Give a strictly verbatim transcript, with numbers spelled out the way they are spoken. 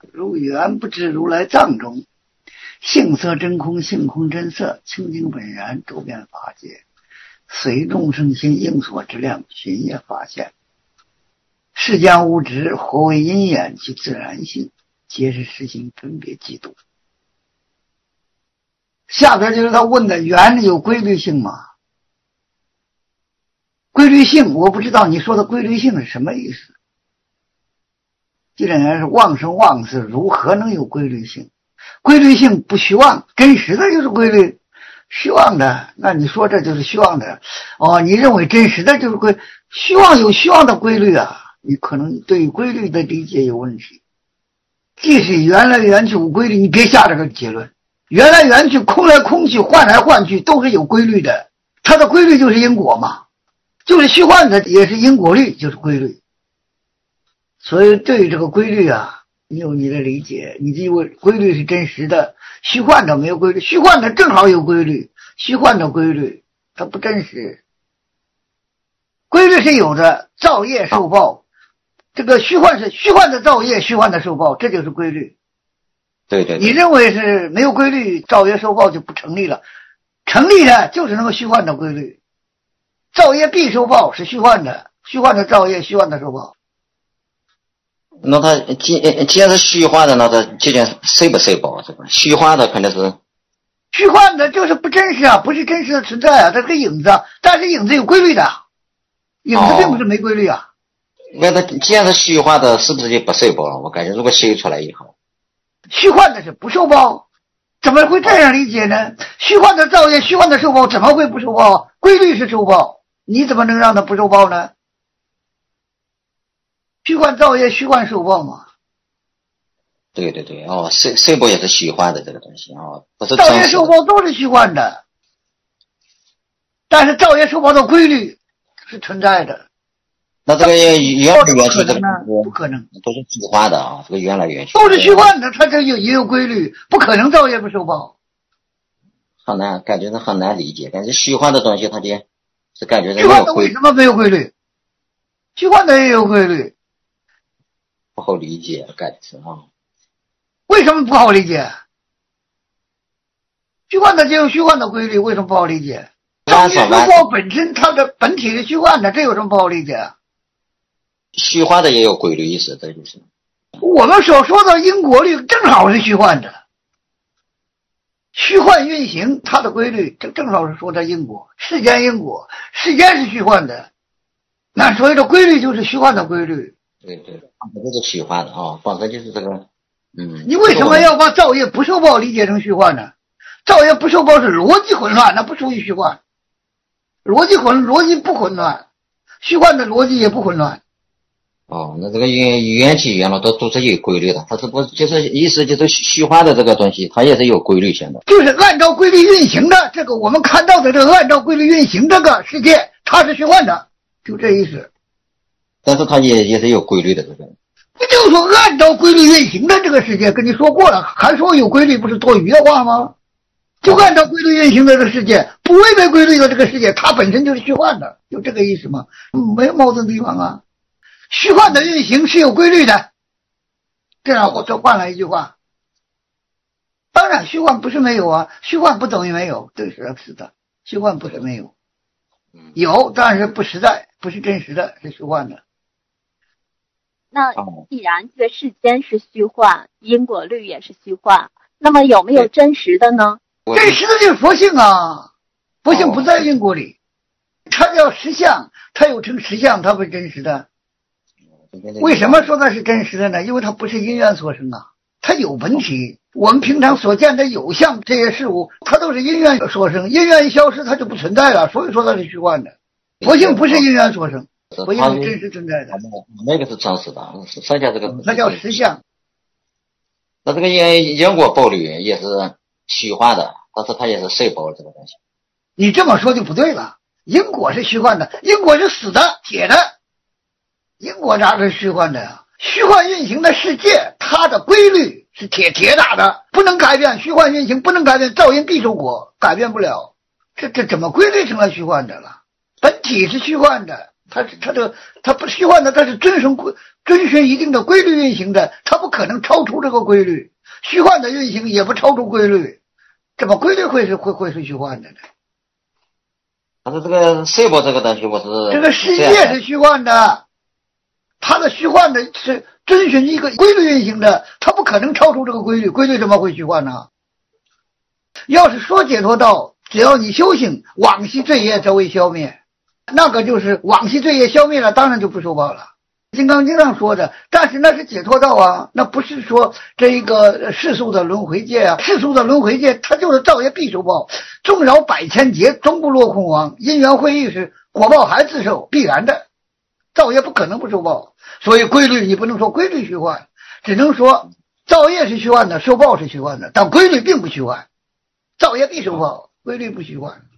如缘不知如来藏中，性色真空，性空真色，清净本然，周遍法界，随众生心应所之量，寻也发现。世间物质何为因缘及自然性，皆是实行分别嫉妒。下边就是他问的缘有规律性吗？规律性我不知道你说的规律性是什么意思。既然是妄生妄死，如何能有规律性？规律性不虚妄，真实的就是规律，虚妄的那你说这就是虚妄的哦，你认为真实的就是规，虚妄有虚妄的规律啊，你可能对规律的理解有问题。即使缘来缘去无规律，你别下这个结论，缘来缘去，空来空去，换来换去，都是有规律的，它的规律就是因果嘛，就是虚幻的也是因果律，就是规律。所以对于这个规律啊，你有你的理解，你认为规律是真实的，虚幻的没有规律，虚幻的正好有规律，虚幻的规律它不真实。规律是有的，造业受报，这个虚幻是虚幻的造业，虚幻的受报，这就是规律。 对对对， 你认为是没有规律，造业受报就不成立了，成立的就是那个虚幻的规律。造业必受报是虚幻的，虚幻的造业，虚幻的受报。 那他既既然是虚幻的，那他究竟受不受报？这个虚幻的肯定是虚幻的，就是不真实啊，不是真实的存在啊，它是个影子，但是影子有规律的，影子并不是没规律啊。 那他既然是虚幻的，是不是就不受报了？我感觉如果修出来以后， 虚幻的是不受报，怎么会这样理解呢？虚幻的造业，虚幻的受报，怎么会不受报？规律是受报，你怎么能让它不受报呢？虚幻造业，虚幻受报嘛。 对对对，哦，受受报也是虚幻的这个东西哦，不是造业受报都是虚幻的，但是造业受报的规律是存在的。 那这个原来缘去这个不可能， 都是虚幻的啊，这个原来缘去都是虚幻的，它这有也有规律，不可能造业不受报。 很难，感觉是很难理解，感觉虚幻的东西它就是感觉虚幻的为什么没有规律？虚幻的也有规律。 不好理解，感觉是啊。 为什么不好理解？虚幻的就有虚幻的规律，为什么不好理解？造业受报本身它的本体是虚幻的，这有什么不好理解？ 虚幻的也有规律意识，这就是。 我们所说的因果律正好是虚幻的，虚幻运行，它的规律正正好是说的因果，世间因果，世间是虚幻的，那所谓的规律就是虚幻的规律。 对对，这是虚幻的啊，反正就是这个，嗯。 你为什么要把造业不受报理解成虚幻呢？造业不受报是逻辑混乱，那不属于虚幻。逻辑混，逻辑不混乱，虚幻的逻辑也不混乱。 哦，那这个缘缘起缘了都都是有规律的，它是不就是意思就是虚幻的这个东西，它也是有规律性的。 就是按照规律运行的这个我们看到的这个按照规律运行这个世界，它是虚幻的，就这意思。 但是它也也是有规律的这个。 不就是说按照规律运行的这个世界，跟你说过了，还说有规律不是多余的话吗？就按照规律运行的这个世界，不违背规律的这个世界，它本身就是虚幻的，就这个意思吗？没有矛盾的地方啊。虚幻的运行是有规律的，这样我就换了一句话。当然虚幻不是没有啊，虚幻不等于没有，这是是的，虚幻不是没有，有但是不实在，不是真实的，是虚幻的。 那既然这个世间是虚幻，因果律也是虚幻，那么有没有真实的呢？ 真实的就是佛性啊，佛性不在因果里，它叫实相，它有成实相，它不是真实的。为什么说它是真实的呢？因为它不是因缘所生啊，它有本体。我们平常所见的有相这些事物，它都是因缘所生，因缘一消失，它就不存在了，所以说它是虚幻的。佛性不是因缘所生，佛性是真实存在的。 那个是真实的，剩下这个它叫实相。 那这个因因果报律也是虚幻的，但是它也是受报这个东西。 你这么说就不对了，因果是虚幻的，因果是死的铁的，因果哪是虚幻的呀？虚幻运行的世界，它的规律是铁铁打的，不能改变。虚幻运行不能改变，造因必受果，改变不了。这这怎么规律成了虚幻的了？本体是虚幻的， 它是它的它不是虚幻的，它是遵循规遵循一定的规律运行的，它不可能超出这个规律。虚幻的运行也不超出规律，怎么规律会是会会是虚幻的呢？ 他说这个社保这个东西，我是这个世界是虚幻的，它的虚幻的是遵循一个规律运行的，它不可能超出这个规律，规律怎么会虚幻呢？要是说解脱道，只要你修行，往昔罪业则为消灭，那个就是往昔罪业消灭了，当然就不受报了。金刚经上说的，但是那是解脱道啊，那不是说这一个世俗的轮回界啊，世俗的轮回界它就是造业必受报，纵扰百千劫，终不落空亡，因缘会意时，果报还自受，必然的，造业不可能不受报。所以规律你不能说规律虚幻，只能说造业是虚幻的，受报是虚幻的，但规律并不虚幻，造业必受报，规律不虚幻。